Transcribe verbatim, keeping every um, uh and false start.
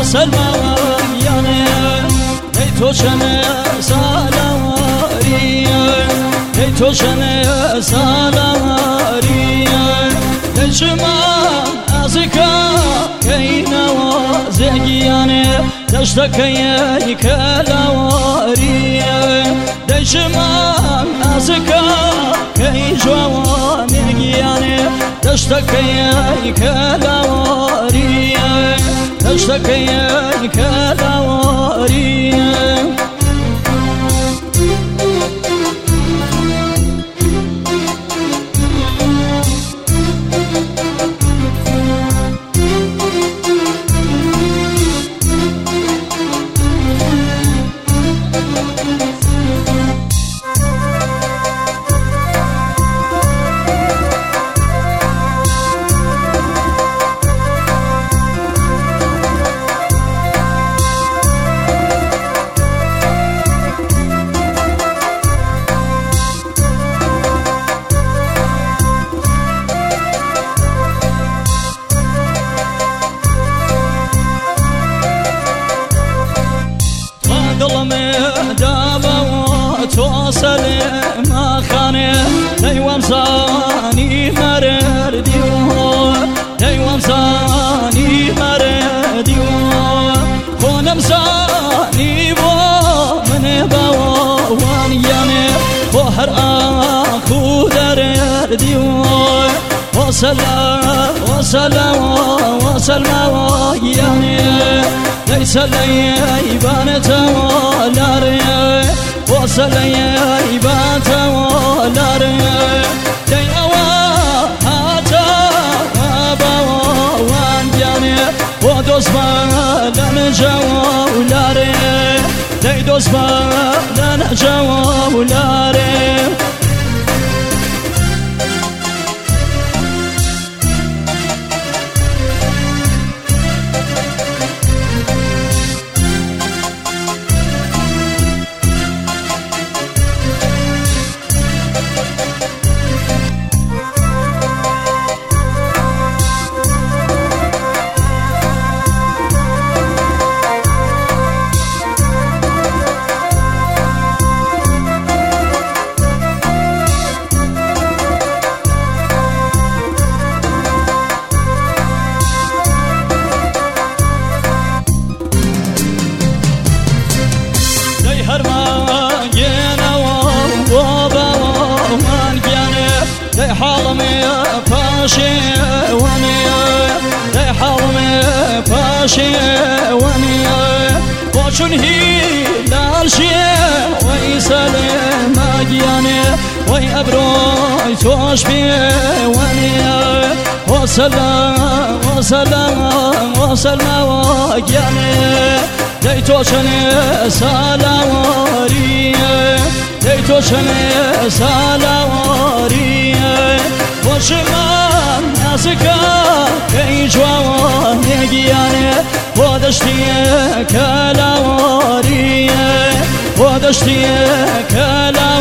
سلمانیانه ای تو چنه سالواریه ای تو چنه سالواریه ای شما ازکا کی نوازگیانه دشتکی کلاواریه ای شما ازکا کی جوانگیانه دشتکی کلاواریه دشتکی کلاواریه توصل ما خانه ديوم زاني مرر ديو ديوم زاني مرر ديو خونم زاني بو من باوان ياني بحر اخو درر ديو وصل وصل وصل ما ياني ليس لي بانت ولاري وصل يا إبات ولاري دي أوا هاتا أبا وان جاني ودوس بالن جوالاري دي دوس بالن جوالاري دي حرمي فاشي وني دي حرمي فاشي وني وشن هي لالشي ويسلم ماجياني وي أبروي توش بي وني وسلام وسلام وسلام وجاني دي توشني سلاوري دي توشني سلاوري وشمان ناسكا كي جوان يجياني ودشتي كلاوري ودشتي كلاوري